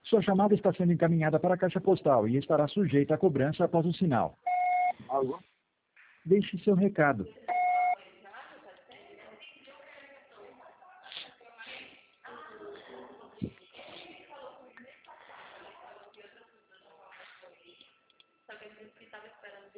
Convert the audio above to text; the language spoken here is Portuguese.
Sua chamada está sendo encaminhada para a caixa postal e estará sujeita à cobrança após o sinal. Alô? Deixe seu recado.